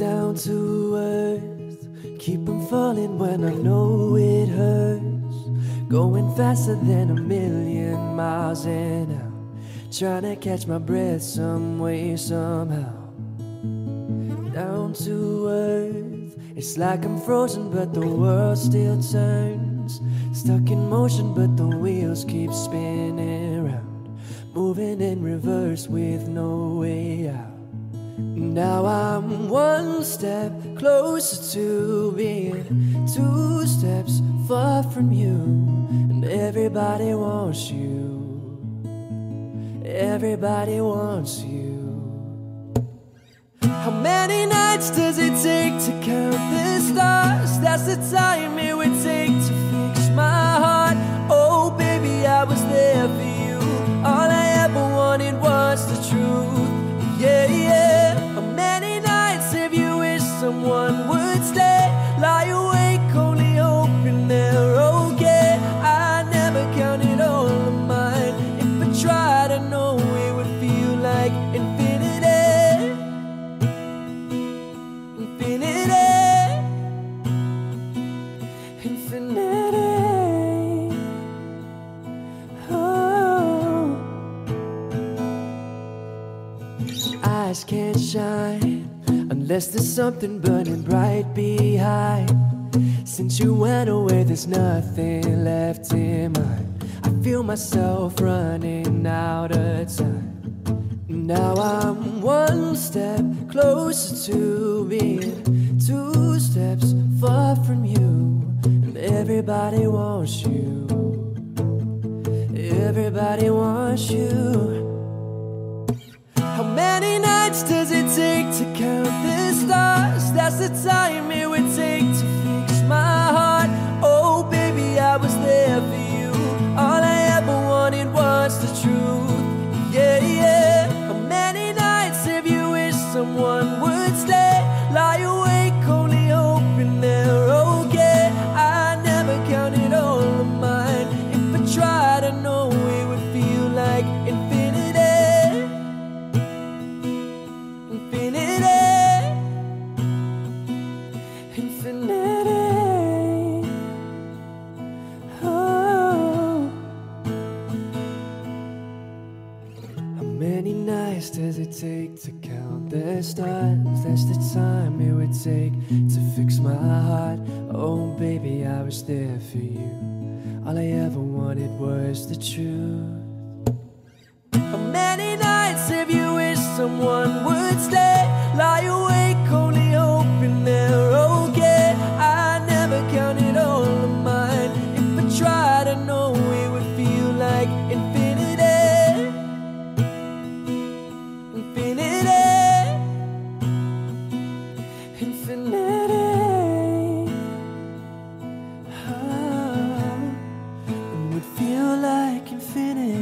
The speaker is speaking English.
down to earth. Keep on falling when I know it hurts. Going faster than 1,000,000 miles an hour. Trying to catch my breath some way, somehow. Down to earth. It's like I'm frozen but the world still turns. Stuck in motion but the wheels keep spinning round. Moving in reverse with no way out. Now I'm one step closer to being 2 steps far from you. And everybody wants you. Everybody wants you. How many nights does it take to count the stars? That's the time it would take to fix my heart. Oh baby, I was there for you. All I ever wanted was the truth. Yeah, yeah. How many nights have you wished someone would stay? Lie awake only hoping they're okay. I never counted all of mine. If I tried, I know it would feel like infinity. Infinity. Infinity. Oh. Eyes can't shine unless there's something burning bright behind. Since you went away, there's nothing left in mine. I feel myself running out of time. Now I'm one step closer to being 2 steps far from you. And everybody wants you. Everybody wants you. How many nights does it take to count the stars? That's the time it would take to fix my heart. Oh baby, I was there for you. All I ever wanted was the truth. Yeah, yeah. How many nights have you wished someone would stay? Lie awake only hoping they're okay. I never counted all of mine. If I tried, I know it would feel like infinity. Infinity. Infinity. Oh. How many nights does it take to count the stars? That's the time it would take to fix my heart. Oh baby, I was there for you. All I ever wanted was the truth. How many nights have you wished someone would stay? Lie awake only hoping they're okay. I never counted all of mine. If I tried, I know it would feel like infinity. Infinity. Infinity. Oh, it would feel like infinity.